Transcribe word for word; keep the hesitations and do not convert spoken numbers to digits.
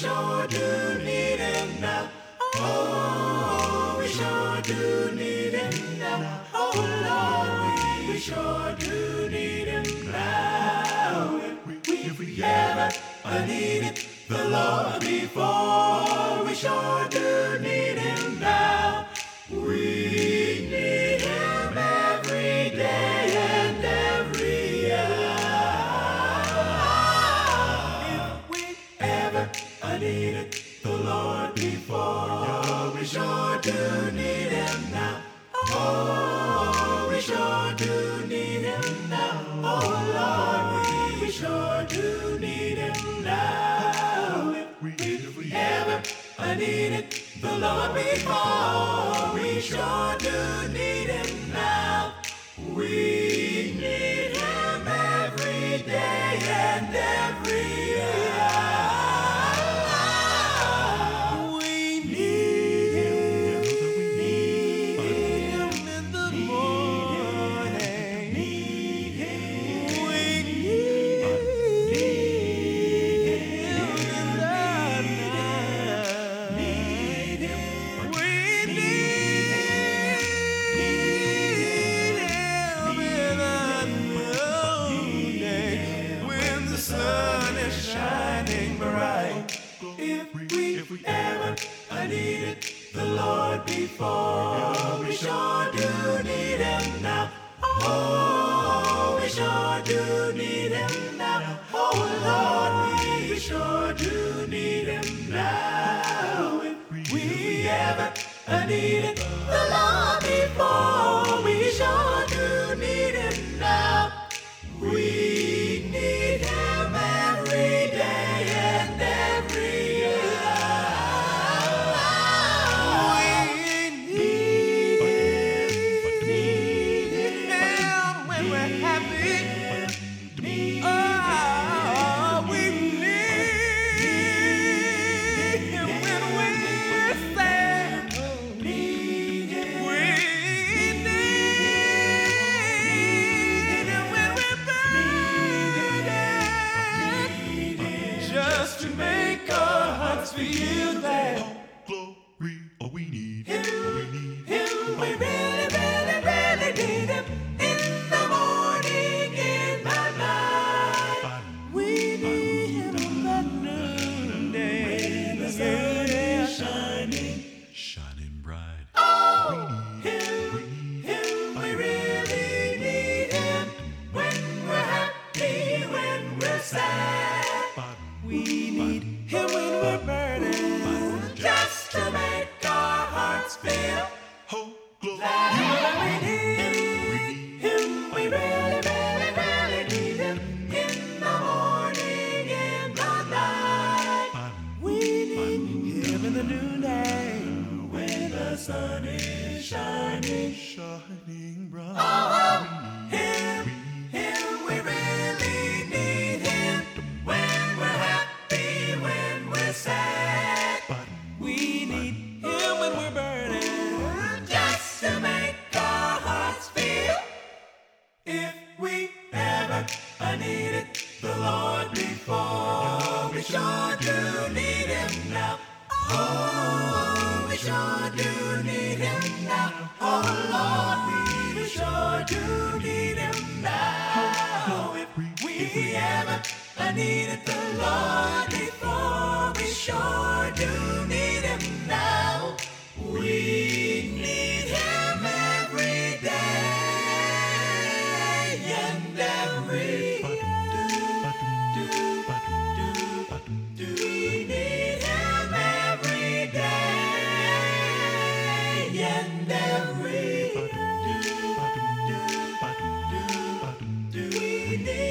sure do need him now. Oh, we sure do need him now. Oh, Lord, we sure do need him now. If we, if we ever needed the Lord before, we sure do need him now. We need him every day and every hour. If we ever needed the Lord before, we sure do need him now. Oh, we sure do need him now. Oh, Lord, we sure do need him now. If we ever needed the Lord before, we sure do need him now. We need him every day and every hour. We need him. We need him in the morning. Need him. We need him in the night. Need him. We need him in the noonday when the sun is shining bright. If we, if we ever needed the Lord before, we sure do need him now. Oh, we sure do need him now. Oh, Lord, we sure do need him now. If we ever needed the Lord before, we sure do need him now. We need him every day and every hour. We need him, need him when we're happy. Oh, we need him when we're sad. We need him when we're burdened. Just to make our hearts feel that Glory, oh we need him, oh we need him, we really, really, really need him. In the morning, in the night, we need him in the noonday when the sun is shining. shining bright. Oh, him, him, we really need him. When we're happy, when we're sad, we need him when we're burdened. Just to make our hearts feel Oh, glory, that we need him. We really, really, really need him. In the morning, in the night, we need him in the noonday when the sun is shining. shining bright. Oh, him, him, we really need him. When we're happy, when we're sad, we need him when we're burning. Just to make our hearts feel. If we ever needed the Lord before, we sure do need him now. Oh, we sure do need him now. Oh, Lord, we sure do need him now. If we ever needed the Lord before, we sure do need him now. We need him every day and every we need him every day and every we need